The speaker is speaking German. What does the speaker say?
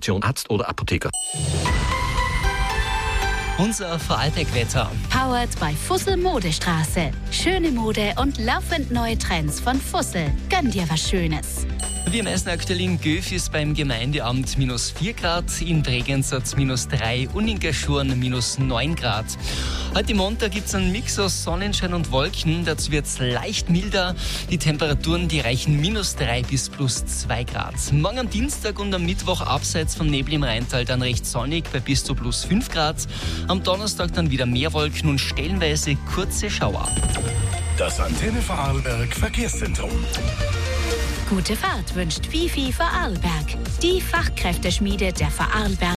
Konsultation Arzt oder Apotheker. Unser Vorarlberg-Wetter. Powered bei Fussel Modestraße. Schöne Mode und laufend neue Trends von Fussel. Gönn dir was Schönes. Wir messen aktuell in Göf ist beim Gemeindeamt -4 Grad, in Bregenz hat es -3 und in Gaschurn -9 Grad. Heute Montag gibt es einen Mix aus Sonnenschein und Wolken, dazu wird es leicht milder. Die Temperaturen, die reichen -3 bis +2 Grad. Morgen am Dienstag und am Mittwoch abseits vom Nebel im Rheintal dann recht sonnig bei bis zu +5 Grad. Am Donnerstag dann wieder mehr Wolken und stellenweise kurze Schauer. Das Antenne Vorarlberg Verkehrszentrum. Gute Fahrt wünscht Fifi Vorarlberg. Die Fachkräfteschmiede der Vorarlberg.